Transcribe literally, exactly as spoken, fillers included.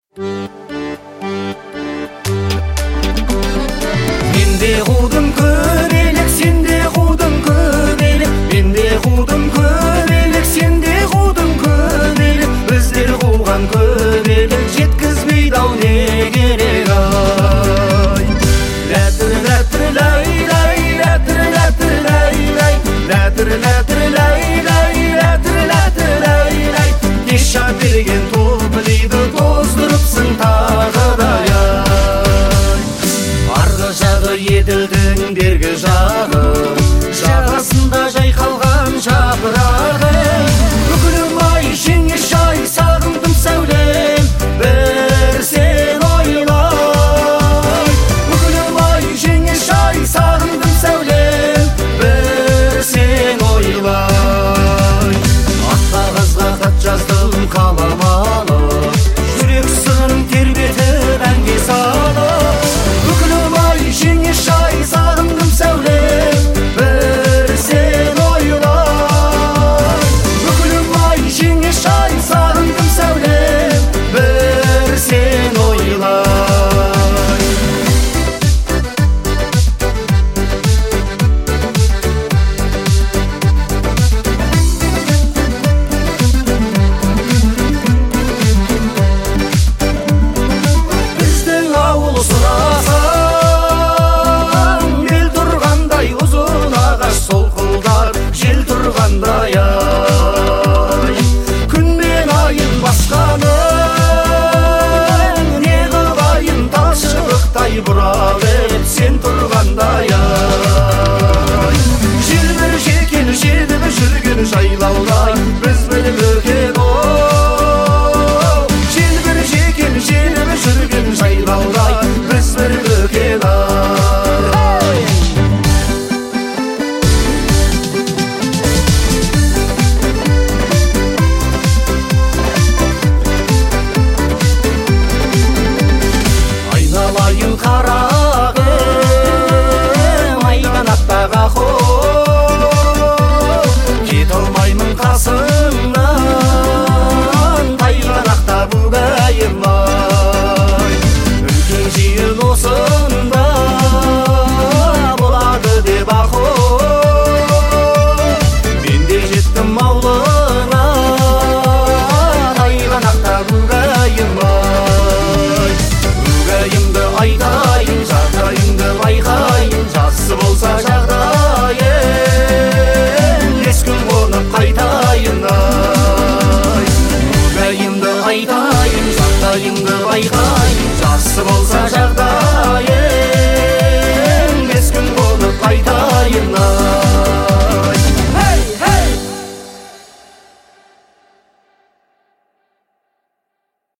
Менде қудым көбелек, сенде қудым көбелек, менде қудым көбелек, сенде қудым көбелек, біздер қуған көбелек жеткізбейді ау не керек ай. Ләтір ләтір лай лай, ләтір ләтір лай лай, ләтір ләтір лай лай, ләтір ләтір лай лай, кеш берген топылиды тоздырыпсың тағы да ай. Арғы жағы еділдің бергі жағы, жағасында жайқалған жапырағы. Бүкілім ай жеңеш ай, сағындым сәулем, бір сен ойлай. Бүкілім ай жеңеш ай, сағындым сәулем, бір сен ойлай. Ақ қағазға хат жаздым қалам алып, жүрек сырын тербетіп әнге салып. Бүкілім ай жеңеш ай, сағындым сәулем, бір сен ойлай. Бүкілім ай жеңеш ай, сағындым сәулем, бір сен ойлай. Біздің ауыл сұрасаң, бел тұрғандай ұзын ағаш солқылдар, жел тұрғандай ай. Күн мен айын басқаның, не қылайын талшылықтай бұралып сен тұрғандай ай. Желбір жекен желіп жүрген жайлаудай, біз біліп өтеді оу. Желбір жекен желіп жүрген жайлаудай, біз біліп өтеді ай. Айналайын қарағым, айдан аттаға қол, кете алмаймын қасыңнан, тайғанақта бүгайым ай. Үлкен жиын осында болады деп ақыл, мен де жеттім аулыңа, тайғанақта бүгайым ай. Бүгайымды айтайын, жағдайымды байқайын, жақсы болса жағдайым, ескім қонып қайтайын ай. Бүгайымды айтайын, жағдайымды байқайын, жақсы болса жағдайым,